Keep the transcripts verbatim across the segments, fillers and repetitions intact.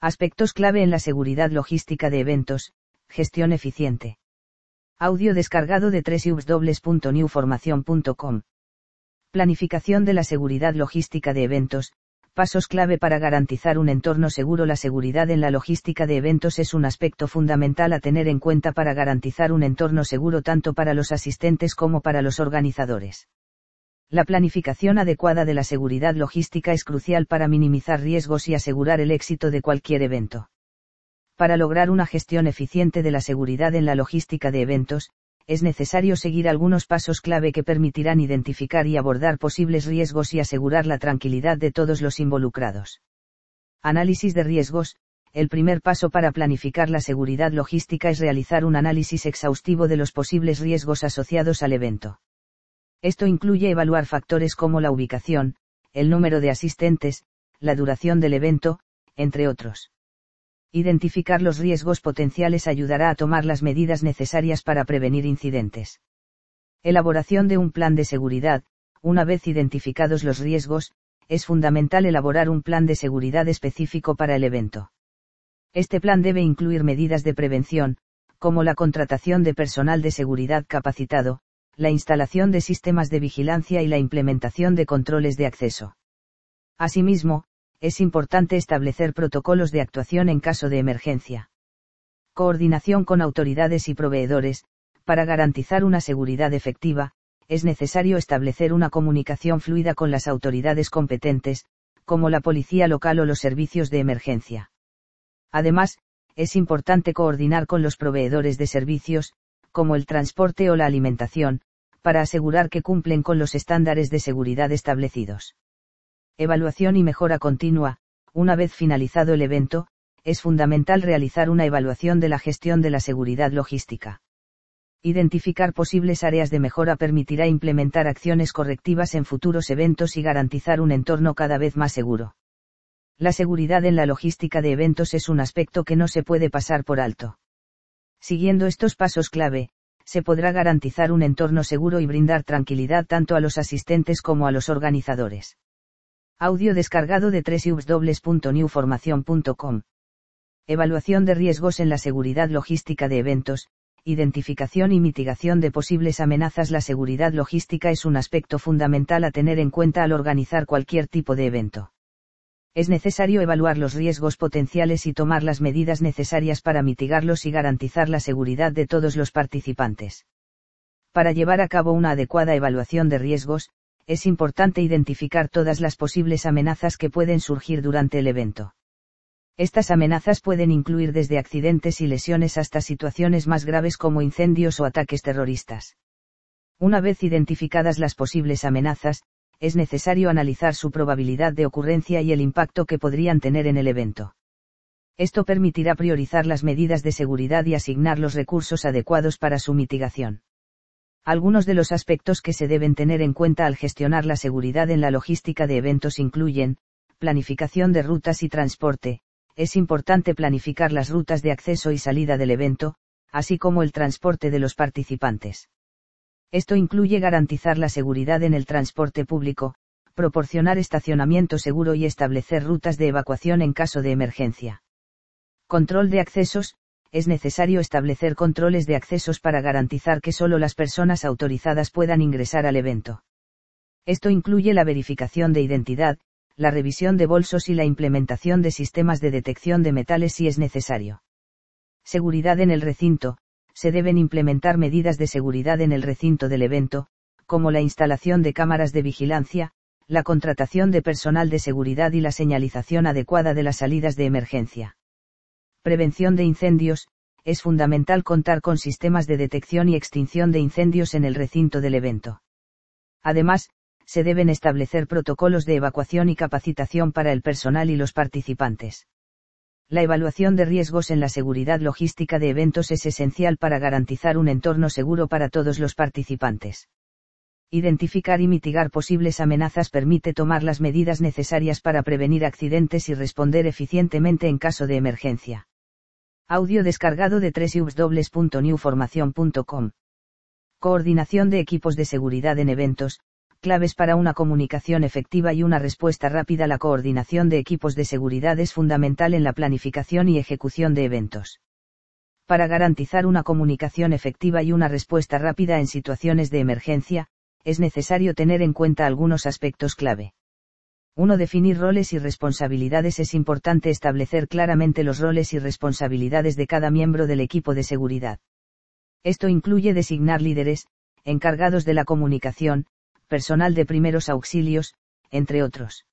Aspectos clave en la seguridad logística de eventos, gestión eficiente. Audio descargado de doble u doble u doble u punto new formación punto com. Planificación de la seguridad logística de eventos, pasos clave para garantizar un entorno seguro. La seguridad en la logística de eventos es un aspecto fundamental a tener en cuenta para garantizar un entorno seguro tanto para los asistentes como para los organizadores. La planificación adecuada de la seguridad logística es crucial para minimizar riesgos y asegurar el éxito de cualquier evento. Para lograr una gestión eficiente de la seguridad en la logística de eventos, es necesario seguir algunos pasos clave que permitirán identificar y abordar posibles riesgos y asegurar la tranquilidad de todos los involucrados. Análisis de riesgos. El primer paso para planificar la seguridad logística es realizar un análisis exhaustivo de los posibles riesgos asociados al evento. Esto incluye evaluar factores como la ubicación, el número de asistentes, la duración del evento, entre otros. Identificar los riesgos potenciales ayudará a tomar las medidas necesarias para prevenir incidentes. Elaboración de un plan de seguridad. Una vez identificados los riesgos, es fundamental elaborar un plan de seguridad específico para el evento. Este plan debe incluir medidas de prevención, como la contratación de personal de seguridad capacitado, la instalación de sistemas de vigilancia y la implementación de controles de acceso. Asimismo, es importante establecer protocolos de actuación en caso de emergencia. Coordinación con autoridades y proveedores. Para garantizar una seguridad efectiva, es necesario establecer una comunicación fluida con las autoridades competentes, como la policía local o los servicios de emergencia. Además, es importante coordinar con los proveedores de servicios, como el transporte o la alimentación, para asegurar que cumplen con los estándares de seguridad establecidos. Evaluación y mejora continua. Una vez finalizado el evento, es fundamental realizar una evaluación de la gestión de la seguridad logística. Identificar posibles áreas de mejora permitirá implementar acciones correctivas en futuros eventos y garantizar un entorno cada vez más seguro. La seguridad en la logística de eventos es un aspecto que no se puede pasar por alto. Siguiendo estos pasos clave, se podrá garantizar un entorno seguro y brindar tranquilidad tanto a los asistentes como a los organizadores. Audio descargado de doble u doble u doble u punto new formación punto com. Evaluación de riesgos en la seguridad logística de eventos, identificación y mitigación de posibles amenazas. La seguridad logística es un aspecto fundamental a tener en cuenta al organizar cualquier tipo de evento. Es necesario evaluar los riesgos potenciales y tomar las medidas necesarias para mitigarlos y garantizar la seguridad de todos los participantes. Para llevar a cabo una adecuada evaluación de riesgos, es importante identificar todas las posibles amenazas que pueden surgir durante el evento. Estas amenazas pueden incluir desde accidentes y lesiones hasta situaciones más graves como incendios o ataques terroristas. Una vez identificadas las posibles amenazas, es necesario analizar su probabilidad de ocurrencia y el impacto que podrían tener en el evento. Esto permitirá priorizar las medidas de seguridad y asignar los recursos adecuados para su mitigación. Algunos de los aspectos que se deben tener en cuenta al gestionar la seguridad en la logística de eventos incluyen: planificación de rutas y transporte. Es importante planificar las rutas de acceso y salida del evento, así como el transporte de los participantes. Esto incluye garantizar la seguridad en el transporte público, proporcionar estacionamiento seguro y establecer rutas de evacuación en caso de emergencia. Control de accesos. Es necesario establecer controles de accesos para garantizar que solo las personas autorizadas puedan ingresar al evento. Esto incluye la verificación de identidad, la revisión de bolsos y la implementación de sistemas de detección de metales si es necesario. Seguridad en el recinto. Se deben implementar medidas de seguridad en el recinto del evento, como la instalación de cámaras de vigilancia, la contratación de personal de seguridad y la señalización adecuada de las salidas de emergencia. Prevención de incendios. Es fundamental contar con sistemas de detección y extinción de incendios en el recinto del evento. Además, se deben establecer protocolos de evacuación y capacitación para el personal y los participantes. La evaluación de riesgos en la seguridad logística de eventos es esencial para garantizar un entorno seguro para todos los participantes. Identificar y mitigar posibles amenazas permite tomar las medidas necesarias para prevenir accidentes y responder eficientemente en caso de emergencia. Audio descargado de doble u doble u doble u punto new formación punto com. Coordinación de equipos de seguridad en eventos. Claves para una comunicación efectiva y una respuesta rápida. La coordinación de equipos de seguridad es fundamental en la planificación y ejecución de eventos. Para garantizar una comunicación efectiva y una respuesta rápida en situaciones de emergencia, es necesario tener en cuenta algunos aspectos clave. uno. Definir roles y responsabilidades. Es importante establecer claramente los roles y responsabilidades de cada miembro del equipo de seguridad. Esto incluye designar líderes, encargados de la comunicación, personal de primeros auxilios, entre otros.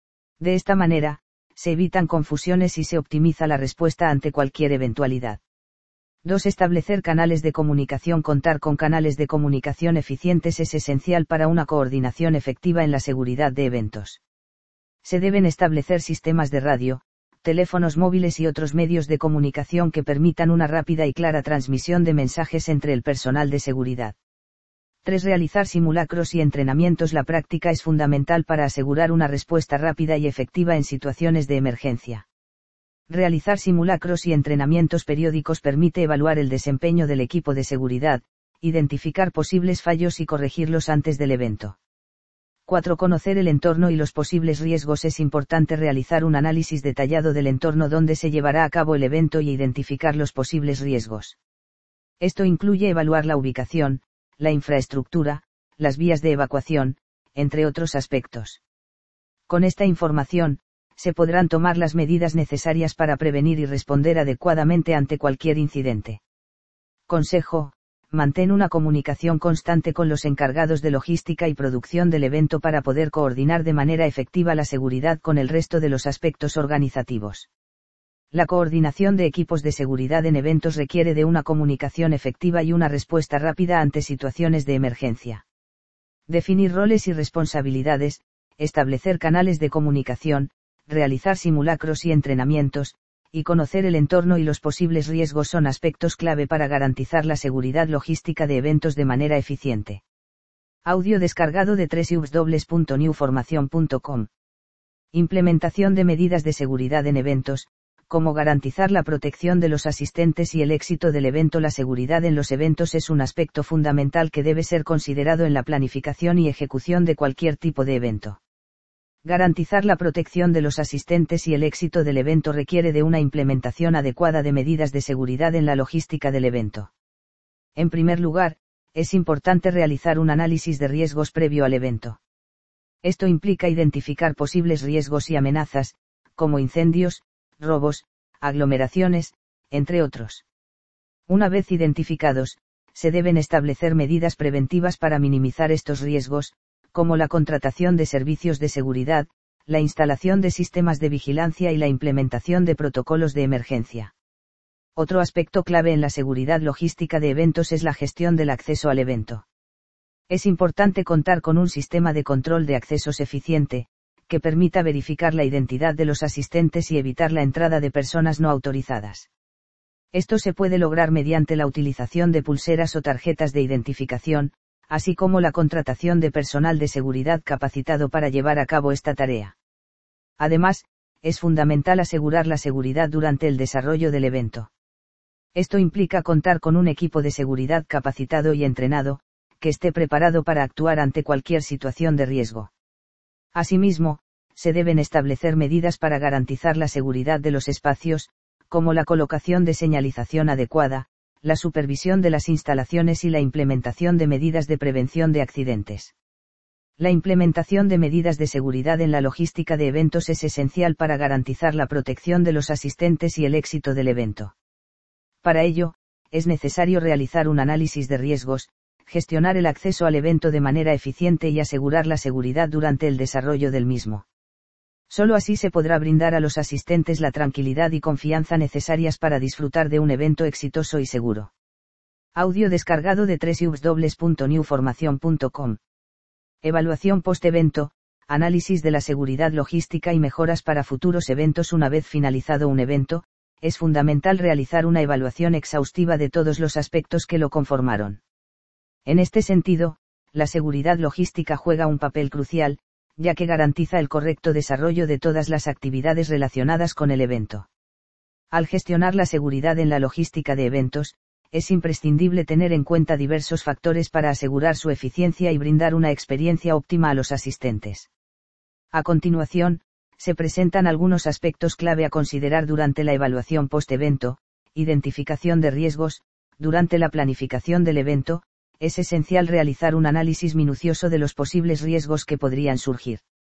De esta manera, se evitan confusiones y se optimiza la respuesta ante cualquier eventualidad. dos. Establecer canales de comunicación. Contar con canales de comunicación eficientes es esencial para una coordinación efectiva en la seguridad de eventos. Se deben establecer sistemas de radio, teléfonos móviles y otros medios de comunicación que permitan una rápida y clara transmisión de mensajes entre el personal de seguridad. tres. Realizar simulacros y entrenamientos. La práctica es fundamental para asegurar una respuesta rápida y efectiva en situaciones de emergencia. Realizar simulacros y entrenamientos periódicos permite evaluar el desempeño del equipo de seguridad, identificar posibles fallos y corregirlos antes del evento. cuatro. Conocer el entorno y los posibles riesgos. Es importante realizar un análisis detallado del entorno donde se llevará a cabo el evento y identificar los posibles riesgos. Esto incluye evaluar la ubicación, la infraestructura, las vías de evacuación, entre otros aspectos. Con esta información, se podrán tomar las medidas necesarias para prevenir y responder adecuadamente ante cualquier incidente. Consejo: mantén una comunicación constante con los encargados de logística y producción del evento para poder coordinar de manera efectiva la seguridad con el resto de los aspectos organizativos. La coordinación de equipos de seguridad en eventos requiere de una comunicación efectiva y una respuesta rápida ante situaciones de emergencia. Definir roles y responsabilidades, establecer canales de comunicación, realizar simulacros y entrenamientos, y conocer el entorno y los posibles riesgos son aspectos clave para garantizar la seguridad logística de eventos de manera eficiente. Audio descargado de doble u doble u doble u punto new formación punto com. Implementación de medidas de seguridad en eventos. Cómo garantizar la protección de los asistentes y el éxito del evento. La seguridad en los eventos es un aspecto fundamental que debe ser considerado en la planificación y ejecución de cualquier tipo de evento. Garantizar la protección de los asistentes y el éxito del evento requiere de una implementación adecuada de medidas de seguridad en la logística del evento. En primer lugar, es importante realizar un análisis de riesgos previo al evento. Esto implica identificar posibles riesgos y amenazas, como incendios, robos, aglomeraciones, entre otros. Una vez identificados, se deben establecer medidas preventivas para minimizar estos riesgos, como la contratación de servicios de seguridad, la instalación de sistemas de vigilancia y la implementación de protocolos de emergencia. Otro aspecto clave en la seguridad logística de eventos es la gestión del acceso al evento. Es importante contar con un sistema de control de accesos eficiente, que permita verificar la identidad de los asistentes y evitar la entrada de personas no autorizadas. Esto se puede lograr mediante la utilización de pulseras o tarjetas de identificación, así como la contratación de personal de seguridad capacitado para llevar a cabo esta tarea. Además, es fundamental asegurar la seguridad durante el desarrollo del evento. Esto implica contar con un equipo de seguridad capacitado y entrenado, que esté preparado para actuar ante cualquier situación de riesgo. Asimismo, se deben establecer medidas para garantizar la seguridad de los espacios, como la colocación de señalización adecuada, la supervisión de las instalaciones y la implementación de medidas de prevención de accidentes. La implementación de medidas de seguridad en la logística de eventos es esencial para garantizar la protección de los asistentes y el éxito del evento. Para ello, es necesario realizar un análisis de riesgos, gestionar el acceso al evento de manera eficiente y asegurar la seguridad durante el desarrollo del mismo. Solo así se podrá brindar a los asistentes la tranquilidad y confianza necesarias para disfrutar de un evento exitoso y seguro. Audio descargado de doble u doble u doble u punto new formación punto com. Evaluación post-evento, análisis de la seguridad logística y mejoras para futuros eventos. Una vez finalizado un evento, es fundamental realizar una evaluación exhaustiva de todos los aspectos que lo conformaron. En este sentido, la seguridad logística juega un papel crucial, ya que garantiza el correcto desarrollo de todas las actividades relacionadas con el evento. Al gestionar la seguridad en la logística de eventos, es imprescindible tener en cuenta diversos factores para asegurar su eficiencia y brindar una experiencia óptima a los asistentes. A continuación, se presentan algunos aspectos clave a considerar durante la evaluación post-evento. Identificación de riesgos. Durante la planificación del evento, es esencial realizar un análisis minucioso de los posibles riesgos que podrían surgir.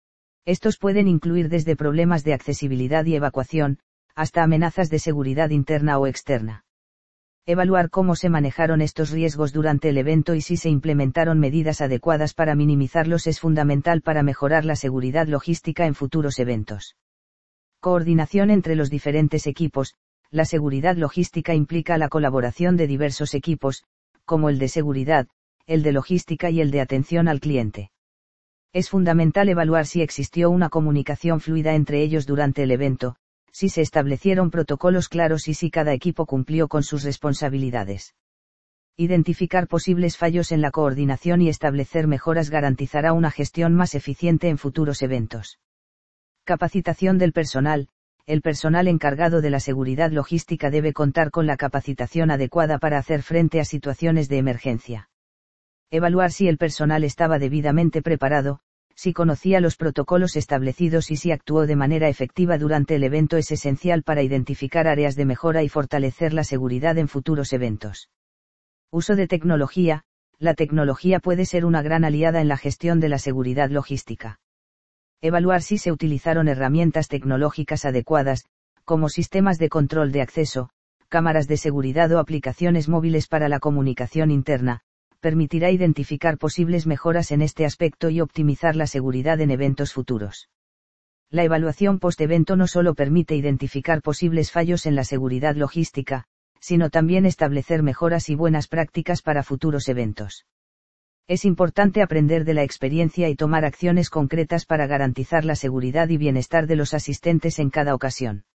Estos pueden incluir desde problemas de accesibilidad y evacuación, hasta amenazas de seguridad interna o externa. Evaluar cómo se manejaron estos riesgos durante el evento y si se implementaron medidas adecuadas para minimizarlos es fundamental para mejorar la seguridad logística en futuros eventos. Coordinación entre los diferentes equipos. La seguridad logística implica la colaboración de diversos equipos, como el de seguridad, el de logística y el de atención al cliente. Es fundamental evaluar si existió una comunicación fluida entre ellos durante el evento, si se establecieron protocolos claros y si cada equipo cumplió con sus responsabilidades. Identificar posibles fallos en la coordinación y establecer mejoras garantizará una gestión más eficiente en futuros eventos. Capacitación del personal. El personal encargado de la seguridad logística debe contar con la capacitación adecuada para hacer frente a situaciones de emergencia. Evaluar si el personal estaba debidamente preparado, si conocía los protocolos establecidos y si actuó de manera efectiva durante el evento es esencial para identificar áreas de mejora y fortalecer la seguridad en futuros eventos. Uso de tecnología. La tecnología puede ser una gran aliada en la gestión de la seguridad logística. Evaluar si se utilizaron herramientas tecnológicas adecuadas, como sistemas de control de acceso, cámaras de seguridad o aplicaciones móviles para la comunicación interna, permitirá identificar posibles mejoras en este aspecto y optimizar la seguridad en eventos futuros. La evaluación post-evento no solo permite identificar posibles fallos en la seguridad logística, sino también establecer mejoras y buenas prácticas para futuros eventos. Es importante aprender de la experiencia y tomar acciones concretas para garantizar la seguridad y bienestar de los asistentes en cada ocasión.